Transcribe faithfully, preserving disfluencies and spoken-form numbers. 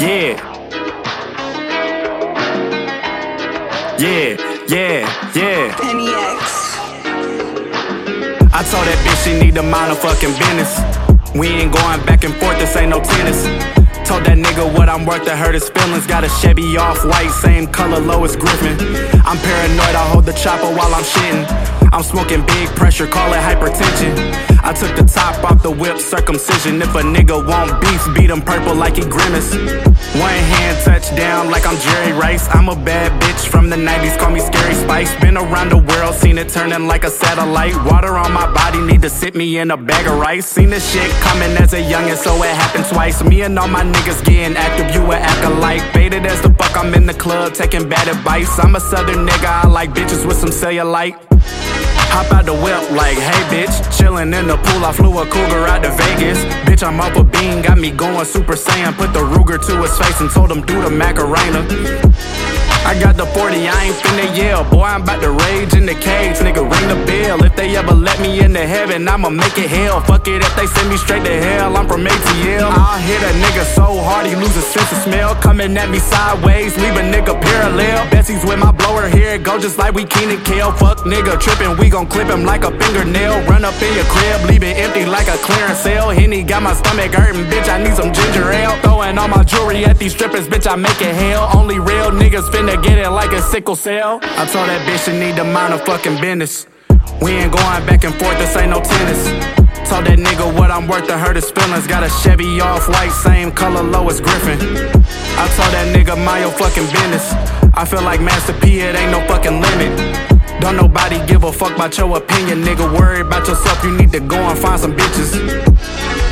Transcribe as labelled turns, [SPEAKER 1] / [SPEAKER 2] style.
[SPEAKER 1] Yeah. Yeah, yeah, yeah.
[SPEAKER 2] Penny X.
[SPEAKER 1] I told that bitch she need to mind her fucking business. We ain't going back and forth, this ain't no tennis. Told that nigga what I'm worth to hurt his feelings. Got a Chevy off-white, same color, Lois Griffin. I'm paranoid, I hold the chopper while I'm shitting. I'm smoking big pressure, call it hypertension. I took the top off the whip, circumcision. If a nigga want beef, beat him purple like he grimace. One hand touchdown like I'm Jerry Rice. I'm a bad bitch from the nineties, call me Scary Spice. Been around the world, seen it turning like a satellite. Water on my body, need to sit me in a bag of rice. Seen this shit coming as a youngin', so it happened twice. Me and all my niggas getting active, you a acolyte. Faded as the fuck, I'm in the club, taking bad advice. I'm a southern nigga, I like bitches with some cellulite. Hop out the whip like, hey bitch. Chillin' in the pool, I flew a cougar out to Vegas. Bitch, I'm up a bean, got me going Super Saiyan. Put the Ruger to his face and told him do the Macarena. I got the forty, I ain't finna yell. Boy, I'm about to rage in the cage, nigga, ring the bell. If they ever let me into heaven, I'ma make it hell. Fuck it if they send me straight to hell, I'm from A T L. I'll hit a nigga so hard he lose his sense of smell. Coming at me sideways, leave a nigga parallel. Bessie's with my blower, here it go just like we Keenan Kel. Fuck nigga trippin', we gon' clip him like a fingernail. Run up in your crib, leave it empty like a clearance sale. Henny got my stomach hurtin', bitch, I need some ginger ale. Throwing all my jewelry at these strippers, bitch, I make it hell. Only real niggas finna get it like a sickle cell. I told that bitch she need to mind her fucking business. We ain't going back and forth, this ain't no tennis. Told that nigga what I'm worth to hurt his feelings. Got a Chevy off-white, same color, Lois Griffin. I told that nigga mind your fucking business. I feel like Master P, it ain't no fucking limit. Don't nobody give a fuck about your opinion, nigga. Worry about yourself, you need to go and find some bitches.